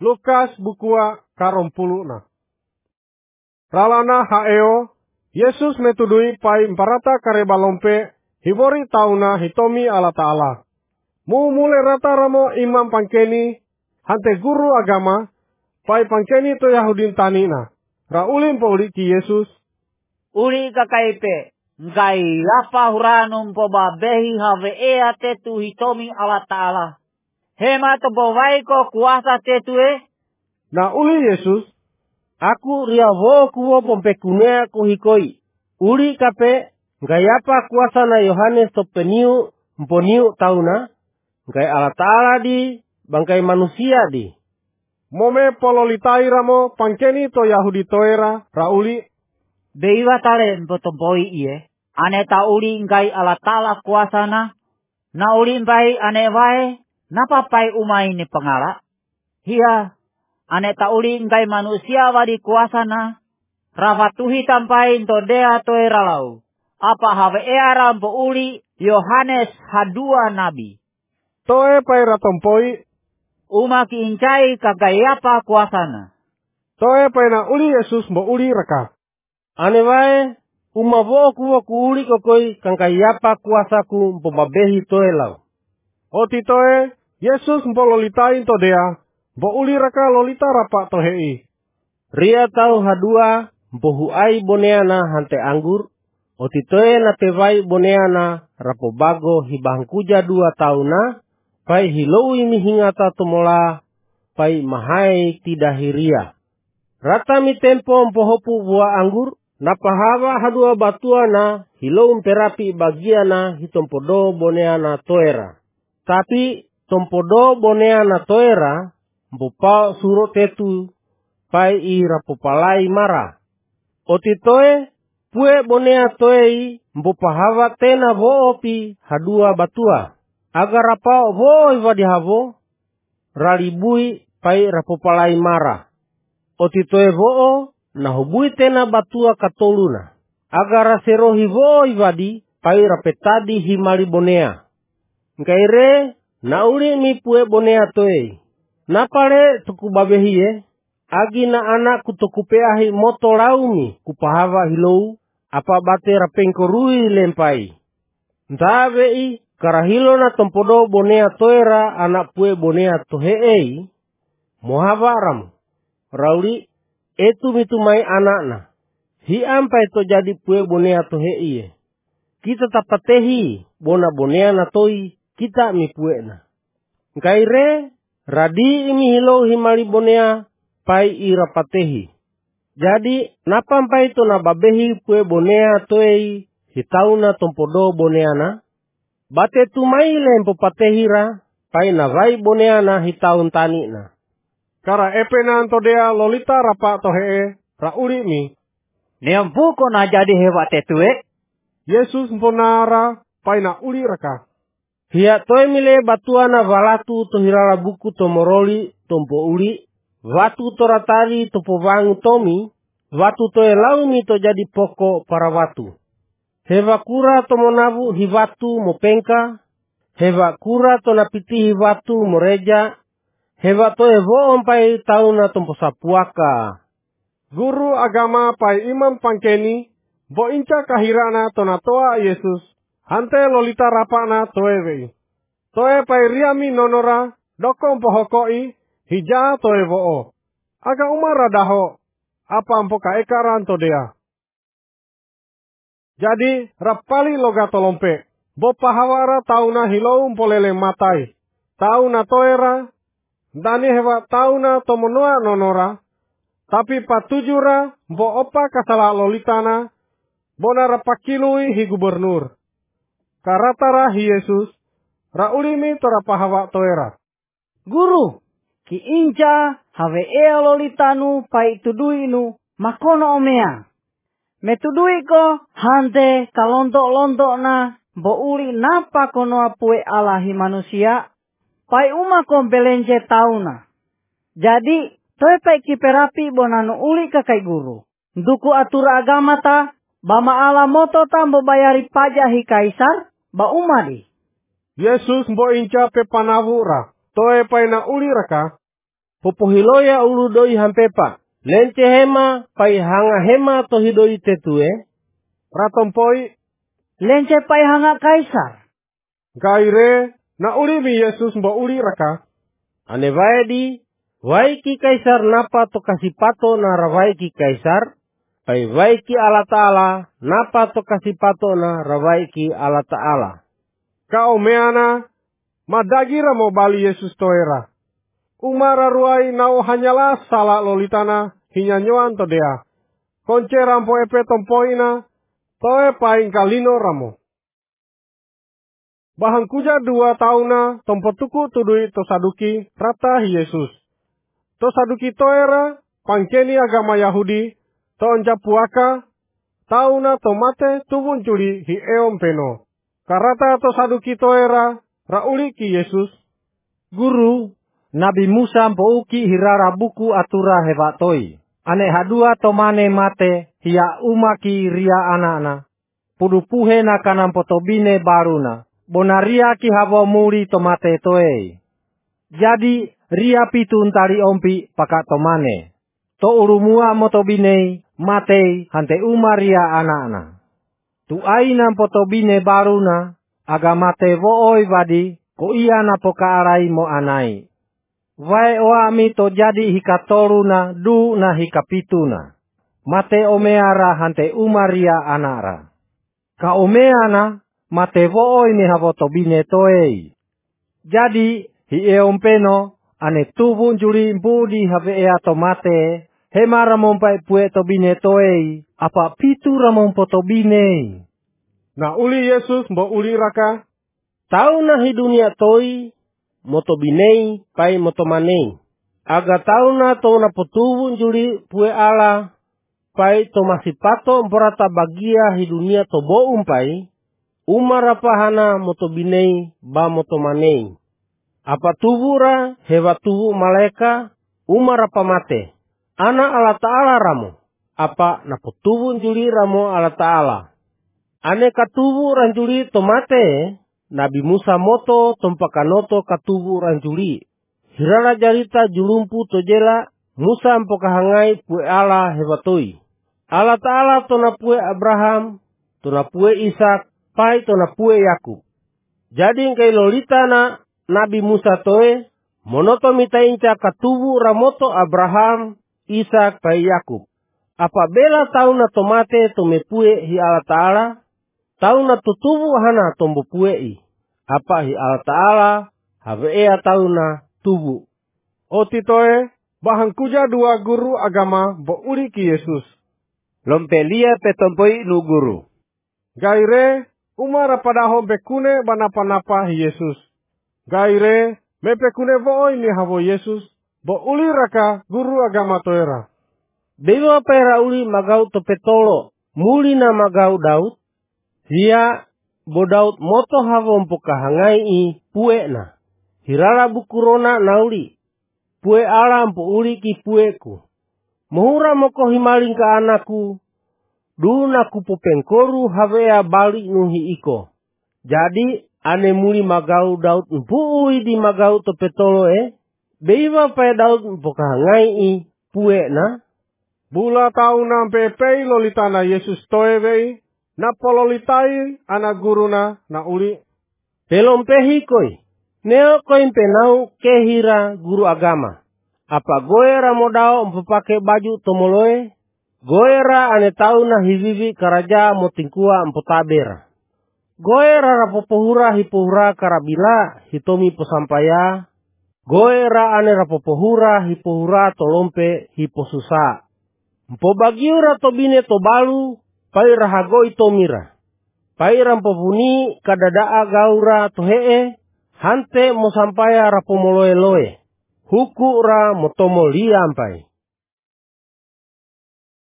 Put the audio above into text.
Lukas bukua karompuluna. Ralana haeo, Yesus metudui pai imparata kareba lompe, hibori tauna hitomi ala ta'ala. Mu mule rata ramo imam pangkeni, hante guru agama, pai pangkeni to Yahudin tanina. Raulin pauli ki Yesus. Uli kakaipe, ngai apa huranum po babehi have ea tetu hitomi ala ta'ala. Hema to bawai ko kuasa tetue. Na uli Yesus. Aku riavo kuwo pompekunea kuhikoi. Uli kape, ngai apa kuasa na Yohanes to peniu, mponiu tauna, ngai ala ta'ala di, bangkai manusia di. Mome pololitai ramo pangkeni to Yahudi toera, rauli. Beiwa tale mpotompoi iye, ane ta uli ngai ala ta'ala kuasana, na uli mbai ane wae, napapai umai ni pengala. Hia, ane ta uli ngai manusia wadi kuasana, rafatuhi tampai into dea toe ralau. Apa have eara mpo uli Yohanes hadua nabi. Toe pai ratompoi. Uma kiincai kagayapa kuasana. Toe pai na uli Yesus mpo uli raka. Ane wae, uma woku uli kokoi kagayapa kuasaku mpo babehi toe lau. Oti toe, Yesus mpo lolitai into dea, mpo uli raka lolita rapa tohei. Ria tau hadua mpo huai boneana hante anggur, oti toe na tewai boneana rapo bago hibangkuja 2 tauna, pai hilou imi hingata tomola, pai mahai tidahiria. Rata mi tempo mpo hopu buah anggur, napahawa hadua batuana hilou mperapi bagiana hitompodo boneana toera. Tapi tompodo boneana toera, mpo pao suro tetu, pai i rapopalai mara. Oti toe, pue bonea toei, mpo pahawa tena voopi hadua batua. Agar apa voi vadihavo, ralibui pai rapopalai mara. Oti toe voo, na hubui tena batua katoluna. Agar raserohi voi vadi, pai rapetadi himali bonea. Nkaire, na uli mi pue bonea toe. Napale tuku babehi agi na anak kutokupeahi moto laumi kupahawa hilou, apa bate rapengkorui lempai. Ntavei, karahilo na tompodo bonea toera anak pue bonea toheei, mohavaram, rauli, etu mitumai anakna. Hi ampai to jadi pue bonea tohei. Kita tapatehi bona bonea na toi, kita mi pue na. Nkaire, radi imi hilou himali bonea, pai irapatehi. Jadi, napampai to na babehi pue bonea toei, hitauna tompodo boneana, bate tumai lempo patehira, pai na vai boneana hitaun tanina. Kara epena antodea lolita rapa tohee, rauli mi. Neampuko na jadi hewa tetue. Yesus mponara, pai na uli raka. Hia toe mile batuana valatu tohirala buku tomoroli tompo uli, watu toratari topo vangu tomi, watu toe laumi to jadi poko para watu. Hewa kura tomonavu hivatu mopengka, hewa kura tonapiti hivatu moreja, hewa toe voom pai tauna tompo sapuaka. Guru agama pai imam pangkeni, bo inca kahirana tonatoa Yesus, hante lolita rapana toewe. Toe pai riami nonora, doko mpohokoi, hija toe voo. Aga umara daho, apa mpoka ekaran todea. Jadi, rapali loga tolompe, bo pahawara tauna hilou mpolele matai. Tauna toera, dani hewa tauna tomonoa nonora, tapi patujura bo opa kasala lolitana, bona rapakilui hi gubernur. Karatara hi Yesus, raulimi tora pahawa toera. Guru, ki inca have ea lolitanu pai tuduinu makono omea. Metudui ko hante kalontok-lontok na bo uli napa kono apue alahi manusia, pai uma ko belenje tauna. Jadi, toe pai kiperapi bonanu uli kakai guru. Duku atura agama ta, bama ala moto ta mbo bayari pajak hi kaisar, ba umadi. Yesus mbo inca pe panavura, toe pai na uli raka. Popohiloya ulu doi hampepa. Lence hema pai hanga hema to hidoi tetue. Ratompoi Lence pai hanga kaisar. gaire na uli mi Yesus mbo uli raka. Ane vaedi, waiki kaisar napa to kasipato na rawaiki kaisar. Pai waiki ala ta'ala napa to kasipato na rawaiki ala ta'ala. Kau meana madagira mo bali Yesus toera. Umara ruai nau hanyalah salah lolitana hinyanyoan to dea. Konce rampo epe tompoina toe paing kalino ramo. Bahang kuja 2 tahuna tompotuku tudui to saduki rata hi Yesus. To saduki toera pangkeni agama Yahudi to onca puaka tauna tomate tubun culi hi eom peno. Karata to saduki toera rauli ki Yesus. Guru, Nabi Musa mpouki hirara buku atura hebatoi. Ane hadua tomane mate hiya umaki ria anana. Pudupuhe na kanam potobine baruna. Bonaria ki habo muri tomate toe. Jadi ria pitun tari ompi pakat tomane. To urumua motobine mate hante umaria anana. Tu aina potobine baruna agamate vooi vadi ko iya na poka arai mo anai. Vai oami to jadi hikatoruna du na hikapituna. Mate omeara hante umaria anara. Ka omeana mate vooi ni havotobine toei. Jadi hi eompeno ane tubun juri budi have ea tomate hema ramon pai pue tobine toei apa pitu ramon potobine. Na uli Yesus mbo uli raka. Tau na hi dunia toi motobinei pai motomanei. Aga tau na to na potubun juri pue ala pai to masipato mporata bagia hi dunia to boum pai. Umara pahana motobinei ba motomanei. Apa tubura hewa tubu maleka umara pamate. Ana ala ta'ala ramo. Apa napotubun juli ramo ala ta'ala. Ane katubu ranjuli tomate. Nabi Musa moto tompakanoto katubu ranjuli. Hirara jarita julumpu tojela Musa mpokahangai pue ala hebatoi. Ala ta'ala tona pue Abraham, tona pue Ishak, pai tona pue Yakub. Jadi ngai lolita na Nabi Musa toe, monoto mitainca katubu ramoto Abraham, Ishak, pai Yakub. Apa bela tau na tomate tomepue hi ala ta'ala, tau na tutubu hana tombo pue i. Apa hi ala ta'ala, have ea tau na tubu. Oti toe, bahang kuja 2 guru agama bo uli ki Yesus. Lompelia petompoi nu guru. Gaire, umara padaho bekune banapa-napa hi Yesus. Gaire, mepekune vooi ni havo Yesus, bo uli raka guru agama toera. Bewa pera uli magau to petolo, muli na magau Daud. Hia bo Daud moto havo mpokahangai i pue na. Hirara bukurona nauli. Pue ala mpo uli ki pueku. Mohura moko himaling ka anakku. Duna kupu pengkoru havea balik nuhi iko. Jadi ane muli magau Daud mpui di magau to petolo Beiwa pa Daud mpokahangai i pue na. Bula tau nampe pei lolitana Yesus toewei. Na pololitai ana guruna na uli. Pelompehi koi. Neo koi penau kehira guru agama. Apa goera modao mpopake baju tomoloe. Goera ane tau na hivivi karaja motingkua mpotabera. Goera rapopohura hipohura karabila hitomi posampaya. Goera ane rapopohura hipohura tolompe hiposusa. Mpobagiura tobine tobalu pai rahagoi tomira. Pai rampopuni kadadaa gaura tohee hante mosampaya rapomoloe loe. Huku ra motomo liampai.